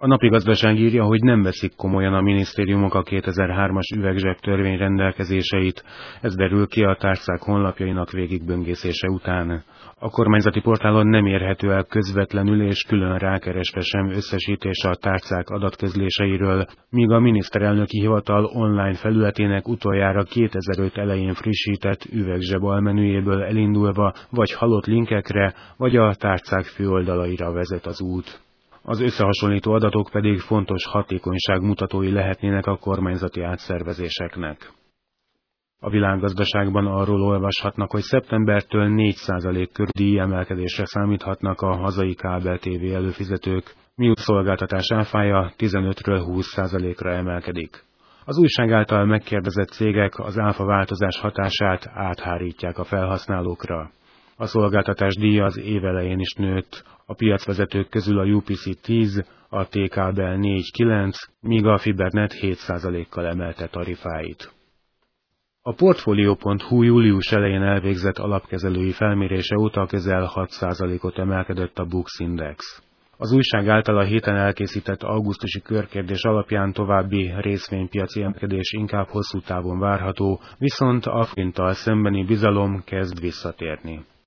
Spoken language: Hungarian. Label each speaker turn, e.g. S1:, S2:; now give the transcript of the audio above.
S1: A Napi Gazdaság írja, hogy nem veszik komolyan a minisztériumok a 2003-as üvegzsebtörvény rendelkezéseit, ez derül ki a tárcák honlapjainak végigböngészése után. A kormányzati portálon nem érhető el közvetlenül és külön rákeresve sem összesítés a tárcák adatközléseiről, míg a miniszterelnöki hivatal online felületének utoljára 2005 elején frissített üvegzseb almenüjéből elindulva vagy halott linkekre, vagy a tárcák főoldalaira vezet az út. Az összehasonlító adatok pedig fontos hatékonyságmutatói lehetnének a kormányzati átszervezéseknek. A Világgazdaságban arról olvashatnak, hogy szeptembertől 4% körüli díjemelkedésre számíthatnak a hazai kábel TV előfizetők, miután szolgáltatás áfája 15-ről 20%-ra emelkedik. Az újság által megkérdezett cégek az áfa változás hatását áthárítják a felhasználókra. A szolgáltatás díja az év elején is nőtt, a piacvezetők közül a UPC 10, a T-kábel 4-9, míg a Fibernet 7%-kal emelte tarifáit. A Portfolio.hu július elején elvégzett alapkezelői felmérése óta közel 6%-ot emelkedett a Bux Index. Az újság által a héten elkészített augusztusi körkérdés alapján további részvénypiaci emelkedés inkább hosszú távon várható, viszont a forinttal szembeni bizalom kezd visszatérni.